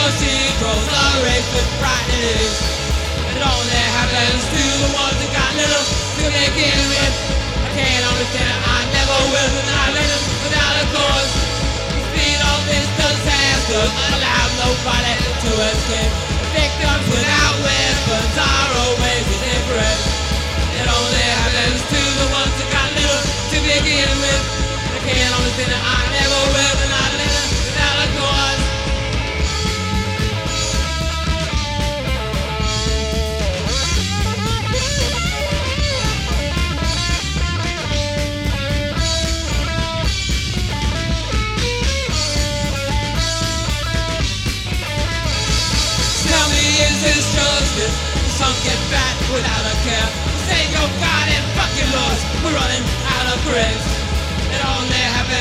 Negroes are raised with pride and ease. It only happens to the ones that got little to begin with. I can't understand it, I never will, and I let them without a cause. Speed of this disaster, allow nobody to escape. Victims without weapons are always indifferent. It only happens to the ones that got little to begin with. I can't understand it, I never will, and I let them without a cause. Is this justice? Some get fat without a care. Save your God and fucking laws. We're running out of grace. It only happens